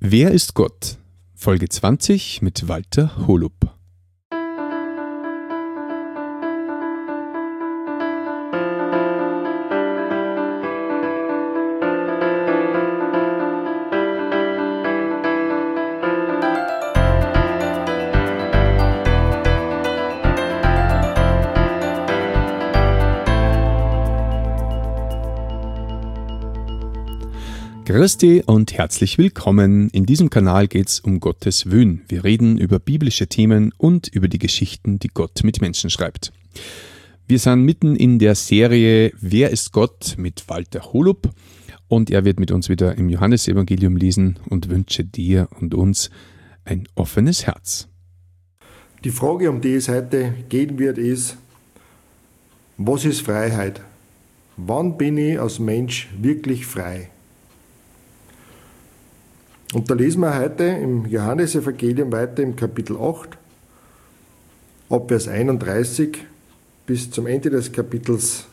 Wer ist Gott? Folge 20 mit Walter Holub. Christi und herzlich willkommen. In diesem Kanal geht es um Gottes Willen. Wir reden über biblische Themen und über die Geschichten, die Gott mit Menschen schreibt. Wir sind mitten in der Serie Wer ist Gott mit Walter Holub und er wird mit uns wieder im Johannesevangelium lesen und wünsche dir und uns ein offenes Herz. Die Frage, um die es heute gehen wird, ist: Was ist Freiheit? Wann bin ich als Mensch wirklich frei? Und da lesen wir heute im Johannesevangelium weiter im Kapitel 8, ab Vers 31 bis zum Ende des Kapitels.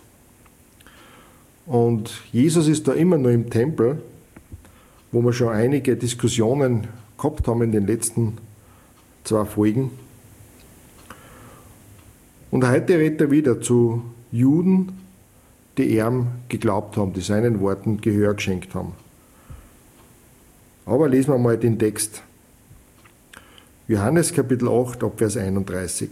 Und Jesus ist da immer noch im Tempel, wo wir schon einige Diskussionen gehabt haben in den letzten 2 Folgen. Und heute redet er wieder zu Juden, die ihm geglaubt haben, die seinen Worten Gehör geschenkt haben. Aber lesen wir mal den Text. Johannes Kapitel 8, ab Vers 31.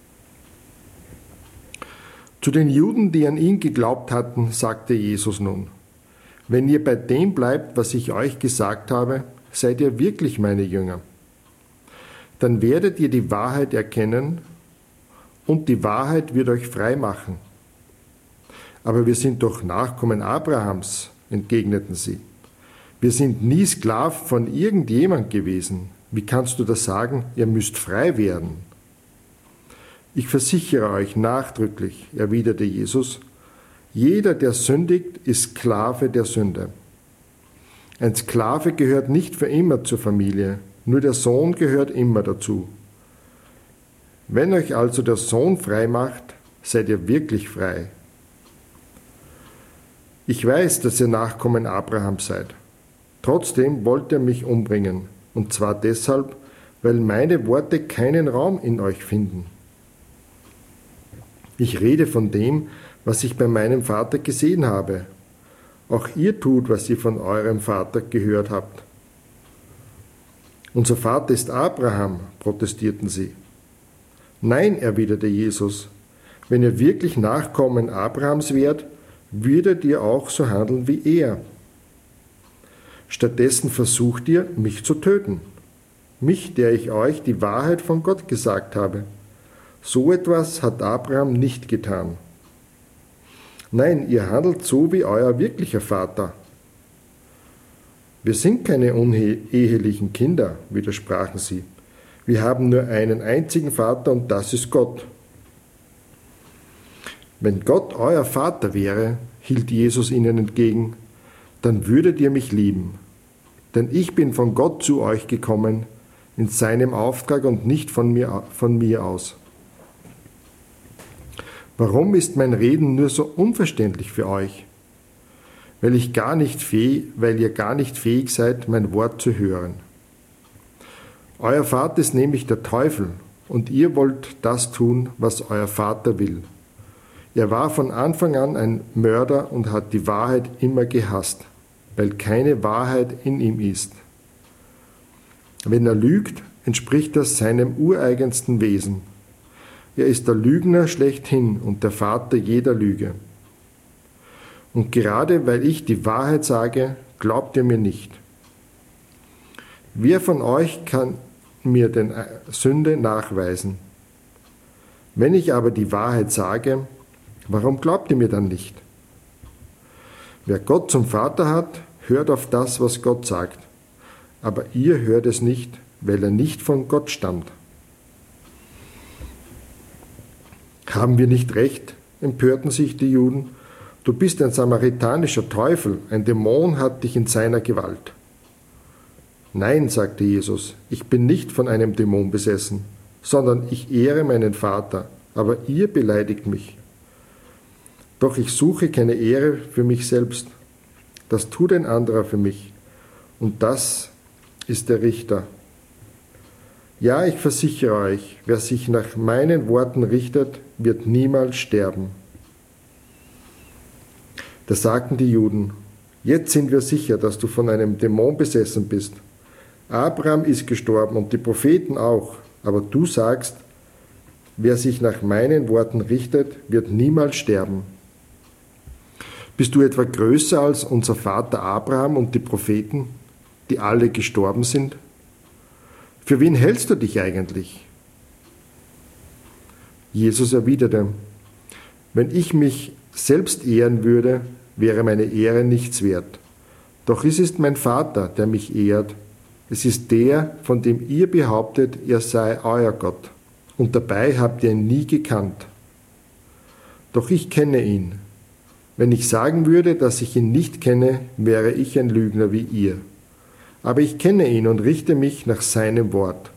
Zu den Juden, die an ihn geglaubt hatten, sagte Jesus nun: Wenn ihr bei dem bleibt, was ich euch gesagt habe, seid ihr wirklich meine Jünger. Dann werdet ihr die Wahrheit erkennen und die Wahrheit wird euch frei machen. Aber wir sind doch Nachkommen Abrahams, entgegneten sie. Wir sind nie Sklaven von irgendjemand gewesen. Wie kannst du das sagen? Ihr müsst frei werden. Ich versichere euch nachdrücklich, erwiderte Jesus, jeder, der sündigt, ist Sklave der Sünde. Ein Sklave gehört nicht für immer zur Familie, nur der Sohn gehört immer dazu. Wenn euch also der Sohn frei macht, seid ihr wirklich frei. Ich weiß, dass ihr Nachkommen Abrahams seid. Trotzdem wollt ihr mich umbringen, und zwar deshalb, weil meine Worte keinen Raum in euch finden. Ich rede von dem, was ich bei meinem Vater gesehen habe. Auch ihr tut, was ihr von eurem Vater gehört habt. Unser Vater ist Abraham, protestierten sie. Nein, erwiderte Jesus, wenn ihr wirklich Nachkommen Abrahams wärt, würdet ihr auch so handeln wie er. Stattdessen versucht ihr, mich zu töten. Mich, der ich euch die Wahrheit von Gott gesagt habe. So etwas hat Abraham nicht getan. Nein, ihr handelt so wie euer wirklicher Vater. Wir sind keine unehelichen Kinder, widersprachen sie. Wir haben nur einen einzigen Vater und das ist Gott. Wenn Gott euer Vater wäre, hielt Jesus ihnen entgegen, dann würdet ihr mich lieben. Denn ich bin von Gott zu euch gekommen, in seinem Auftrag und nicht von mir aus. Warum ist mein Reden nur so unverständlich für euch? Weil ihr gar nicht fähig seid, mein Wort zu hören. Euer Vater ist nämlich der Teufel, und ihr wollt das tun, was euer Vater will. Er war von Anfang an ein Mörder und hat die Wahrheit immer gehasst, weil keine Wahrheit in ihm ist. Wenn er lügt, entspricht das seinem ureigensten Wesen. Er ist der Lügner schlechthin und der Vater jeder Lüge. Und gerade weil ich die Wahrheit sage, glaubt ihr mir nicht. Wer von euch kann mir denn Sünde nachweisen? Wenn ich aber die Wahrheit sage, warum glaubt ihr mir dann nicht? Wer Gott zum Vater hat, hört auf das, was Gott sagt. Aber ihr hört es nicht, weil er nicht von Gott stammt. Haben wir nicht recht? Empörten sich die Juden. Du bist ein samaritanischer Teufel, ein Dämon hat dich in seiner Gewalt. Nein, sagte Jesus, ich bin nicht von einem Dämon besessen, sondern ich ehre meinen Vater, aber ihr beleidigt mich. Doch ich suche keine Ehre für mich selbst. Das tut ein anderer für mich. Und das ist der Richter. Ja, ich versichere euch, wer sich nach meinen Worten richtet, wird niemals sterben. Da sagten die Juden: Jetzt sind wir sicher, dass du von einem Dämon besessen bist. Abraham ist gestorben und die Propheten auch, aber du sagst, wer sich nach meinen Worten richtet, wird niemals sterben. Bist du etwa größer als unser Vater Abraham und die Propheten, die alle gestorben sind? Für wen hältst du dich eigentlich? Jesus erwiderte: Wenn ich mich selbst ehren würde, wäre meine Ehre nichts wert. Doch es ist mein Vater, der mich ehrt. Es ist der, von dem ihr behauptet, er sei euer Gott. Und dabei habt ihr ihn nie gekannt. Doch ich kenne ihn. Wenn ich sagen würde, dass ich ihn nicht kenne, wäre ich ein Lügner wie ihr. Aber ich kenne ihn und richte mich nach seinem Wort.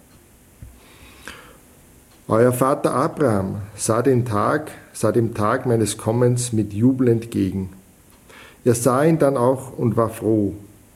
Euer Vater Abraham sah dem Tag meines Kommens mit Jubel entgegen. Er sah ihn dann auch und war froh.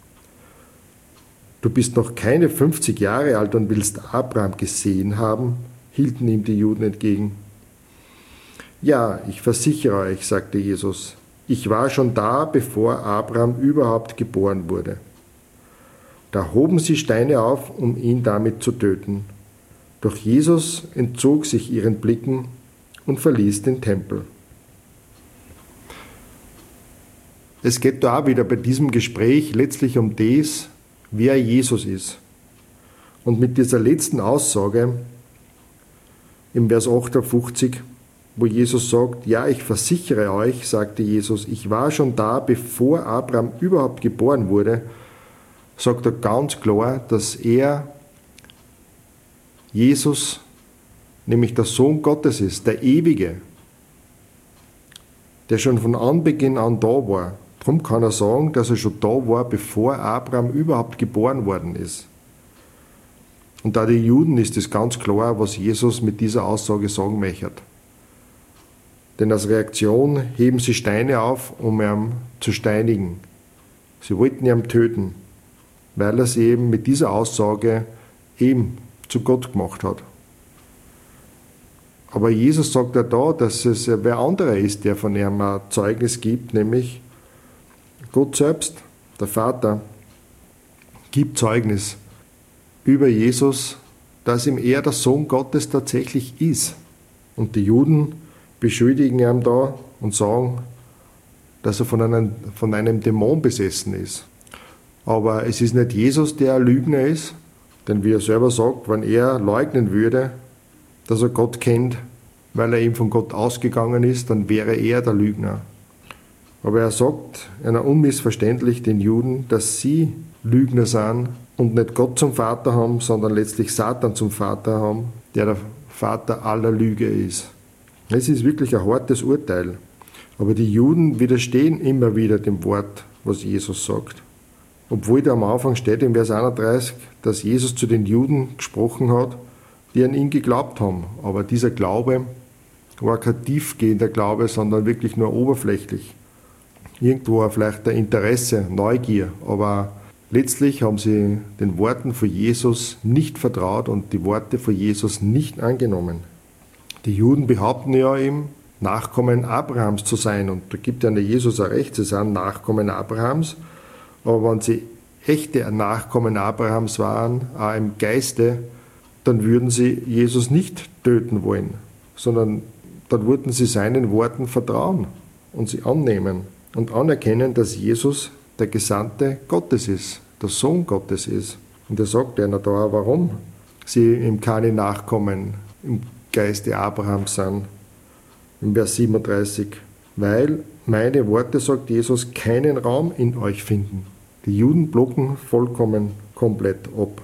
Du bist noch keine 50 Jahre alt und willst Abraham gesehen haben, hielten ihm die Juden entgegen. Ja, ich versichere euch, sagte Jesus, ich war schon da, bevor Abraham überhaupt geboren wurde. Da hoben sie Steine auf, um ihn damit zu töten. Doch Jesus entzog sich ihren Blicken und verließ den Tempel. Es geht da auch wieder bei diesem Gespräch letztlich um das, wer Jesus ist. Und mit dieser letzten Aussage im Vers 58, wo Jesus sagt, ja, ich versichere euch, sagte Jesus, ich war schon da, bevor Abraham überhaupt geboren wurde, sagt er ganz klar, dass er, Jesus, nämlich der Sohn Gottes ist, der Ewige, der schon von Anbeginn an da war. Darum kann er sagen, dass er schon da war, bevor Abraham überhaupt geboren worden ist. Und da die Juden ist es ganz klar, was Jesus mit dieser Aussage sagen möchte. Denn als Reaktion heben sie Steine auf, um ihn zu steinigen. Sie wollten ihn töten, weil er sie eben mit dieser Aussage eben zu Gott gemacht hat. Aber Jesus sagt ja da, dass es wer anderer ist, der von ihm ein Zeugnis gibt, nämlich Gott selbst, der Vater, gibt Zeugnis über Jesus, dass ihm er der Sohn Gottes tatsächlich ist. Und die Juden beschuldigen ihn da und sagen, dass er von einem Dämon besessen ist. Aber es ist nicht Jesus, der ein Lügner ist, denn wie er selber sagt, wenn er leugnen würde, dass er Gott kennt, weil er eben von Gott ausgegangen ist, dann wäre er der Lügner. Aber er sagt einer unmissverständlich den Juden, dass sie Lügner sind und nicht Gott zum Vater haben, sondern letztlich Satan zum Vater haben, der Vater aller Lüge ist. Es ist wirklich ein hartes Urteil. Aber die Juden widerstehen immer wieder dem Wort, was Jesus sagt. Obwohl da am Anfang steht im Vers 31, dass Jesus zu den Juden gesprochen hat, die an ihn geglaubt haben. Aber dieser Glaube war kein tiefgehender Glaube, sondern wirklich nur oberflächlich. Irgendwo war vielleicht der Interesse, Neugier, aber letztlich haben sie den Worten von Jesus nicht vertraut und die Worte von Jesus nicht angenommen. Die Juden behaupten ja ihm, Nachkommen Abrahams zu sein, und da gibt ja Jesus auch recht, sie sind Nachkommen Abrahams, aber wenn sie echte Nachkommen Abrahams waren, auch im Geiste, dann würden sie Jesus nicht töten wollen, sondern dann würden sie seinen Worten vertrauen und sie annehmen und anerkennen, dass Jesus der Gesandte Gottes ist, der Sohn Gottes ist. Und er sagt einer da, warum sie ihm keine Nachkommen im Geiste Abrahams sind. Im Vers 37, weil meine Worte, sagt Jesus, keinen Raum in euch finden. Die Juden blocken vollkommen komplett ab.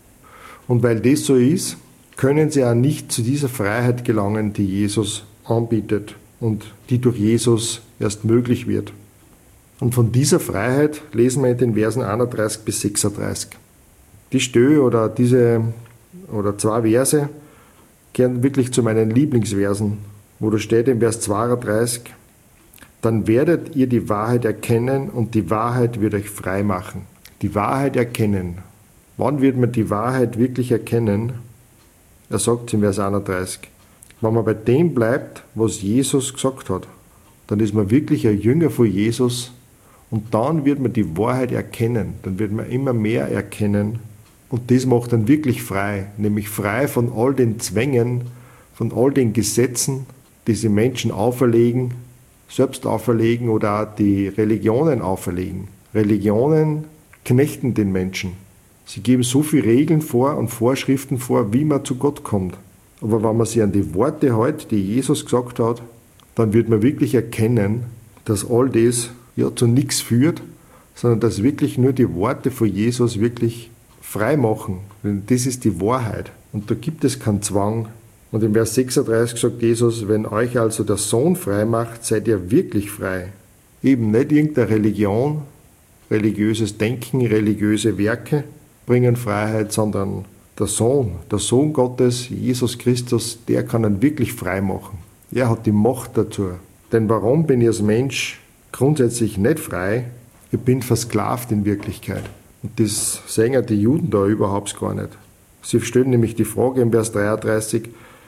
Und weil das so ist, können sie auch nicht zu dieser Freiheit gelangen, die Jesus anbietet und die durch Jesus erst möglich wird. Und von dieser Freiheit lesen wir in den Versen 31 bis 36. Die Stelle oder zwei Verse gehören wirklich zu meinen Lieblingsversen, wo da steht im Vers 32, dann werdet ihr die Wahrheit erkennen und die Wahrheit wird euch frei machen. Die Wahrheit erkennen. Wann wird man die Wahrheit wirklich erkennen? Er sagt es in Vers 31. Wenn man bei dem bleibt, was Jesus gesagt hat, dann ist man wirklich ein Jünger von Jesus und dann wird man die Wahrheit erkennen. Dann wird man immer mehr erkennen und das macht dann wirklich frei, nämlich frei von all den Zwängen, von all den Gesetzen, die sie Menschen auferlegen, selbst auferlegen oder auch die Religionen auferlegen. Religionen knechten den Menschen. Sie geben so viele Regeln vor und Vorschriften vor, wie man zu Gott kommt. Aber wenn man sich an die Worte hält, die Jesus gesagt hat, dann wird man wirklich erkennen, dass all das ja zu nichts führt, sondern dass wirklich nur die Worte von Jesus wirklich frei machen. Denn das ist die Wahrheit. Und da gibt es keinen Zwang. Und im Vers 36 sagt Jesus, wenn euch also der Sohn frei macht, seid ihr wirklich frei. Eben nicht irgendeine Religion, religiöses Denken, religiöse Werke bringen Freiheit, sondern der Sohn Gottes, Jesus Christus, der kann einen wirklich frei machen. Er hat die Macht dazu. Denn warum bin ich als Mensch grundsätzlich nicht frei? Ich bin versklavt in Wirklichkeit. Und das sehen ja die Juden da überhaupt gar nicht. Sie stellen nämlich die Frage im Vers 33,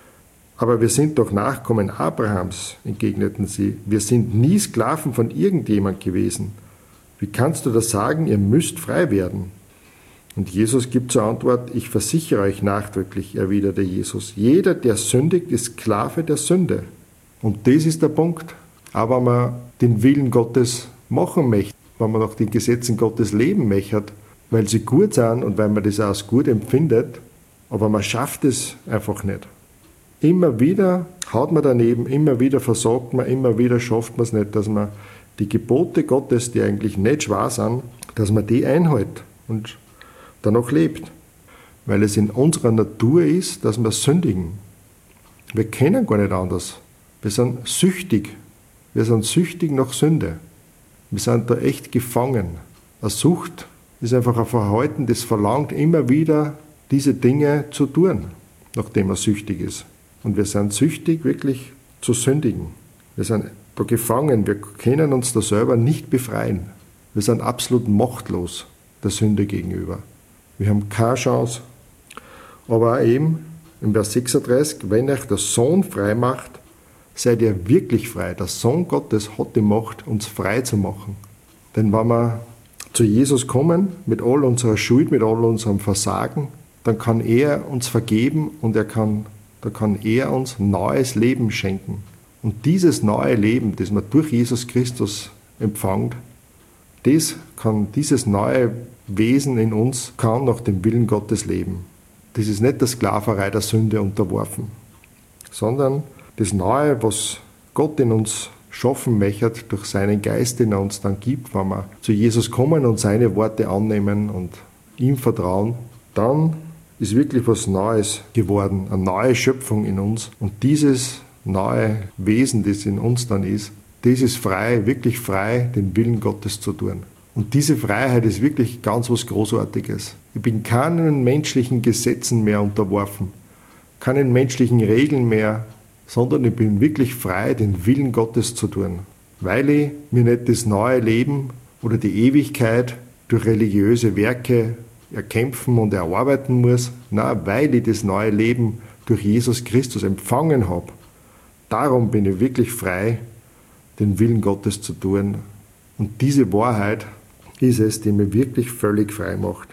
aber wir sind doch Nachkommen Abrahams, entgegneten sie. Wir sind nie Sklaven von irgendjemand gewesen. Wie kannst du das sagen, ihr müsst frei werden? Und Jesus gibt zur Antwort, ich versichere euch nachdrücklich, erwiderte Jesus, jeder, der sündigt, ist Sklave der Sünde. Und das ist der Punkt. Aber wenn man den Willen Gottes machen möchte, wenn man nach den Gesetzen Gottes leben möchte, weil sie gut sind und weil man das auch als gut empfindet, aber man schafft es einfach nicht. Immer wieder haut man daneben, immer wieder versagt man, immer wieder schafft man es nicht, dass man die Gebote Gottes, die eigentlich nicht schwer sind, dass man die einhält und danach lebt. Weil es in unserer Natur ist, dass wir sündigen. Wir können gar nicht anders. Wir sind süchtig. Wir sind süchtig nach Sünde. Wir sind da echt gefangen. Eine Sucht ist einfach ein Verhalten, das verlangt, immer wieder diese Dinge zu tun, nachdem man süchtig ist. Und wir sind süchtig, wirklich zu sündigen. Wir sind da gefangen. Wir können uns da selber nicht befreien. Wir sind absolut machtlos der Sünde gegenüber. Wir haben keine Chance. Aber auch eben im Vers 36, wenn euch der Sohn frei macht, seid ihr wirklich frei. Der Sohn Gottes hat die Macht, uns frei zu machen. Denn wenn wir zu Jesus kommen, mit all unserer Schuld, mit all unserem Versagen, dann kann er uns vergeben und da kann er uns neues Leben schenken. Und dieses neue Leben, das man durch Jesus Christus empfängt, dieses neue Wesen in uns kann nach dem Willen Gottes leben. Das ist nicht der Sklaverei der Sünde unterworfen, sondern das Neue, was Gott in uns schaffen möchte, durch seinen Geist, den er uns dann gibt, wenn wir zu Jesus kommen und seine Worte annehmen und ihm vertrauen, dann ist wirklich was Neues geworden, eine neue Schöpfung in uns. Und dieses neue Wesen, das in uns dann ist, das ist frei, wirklich frei, den Willen Gottes zu tun. Und diese Freiheit ist wirklich ganz was Großartiges. Ich bin keinen menschlichen Gesetzen mehr unterworfen, keinen menschlichen Regeln mehr, sondern ich bin wirklich frei, den Willen Gottes zu tun. Weil ich mir nicht das neue Leben oder die Ewigkeit durch religiöse Werke erkämpfen und erarbeiten muss, nein, weil ich das neue Leben durch Jesus Christus empfangen habe. Darum bin ich wirklich frei, den Willen Gottes zu tun. Und diese Wahrheit ist es, die mich wirklich völlig frei macht.